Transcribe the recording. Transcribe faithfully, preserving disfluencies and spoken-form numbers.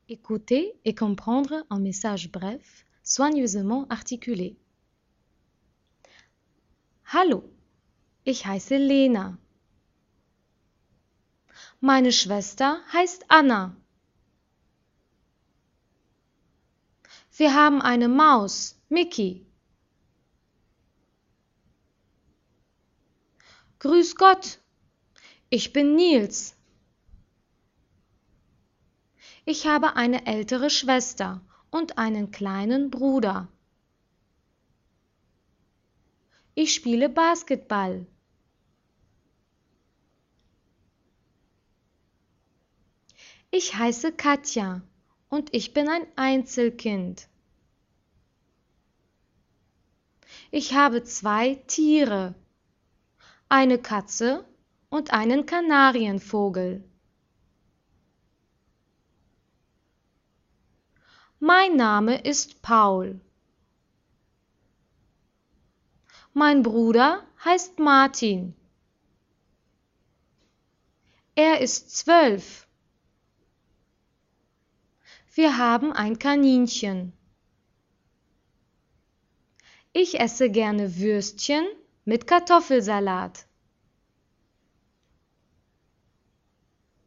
Écouter et comprendre un message bref, soigneusement articulé. Hallo, ich heiße Lena. Meine Schwester heißt Anna. Wir haben eine Maus, Mickey. Grüß Gott, ich bin Nils. Ich habe eine ältere Schwester und einen kleinen Bruder. Ich spiele Basketball. Ich heiße Katja und ich bin ein Einzelkind. Ich habe zwei Tiere, eine Katze und einen Kanarienvogel. Mein Name ist Paul. Mein Bruder heißt Martin. Er ist zwölf. Wir haben ein Kaninchen. Ich esse gerne Würstchen mit Kartoffelsalat.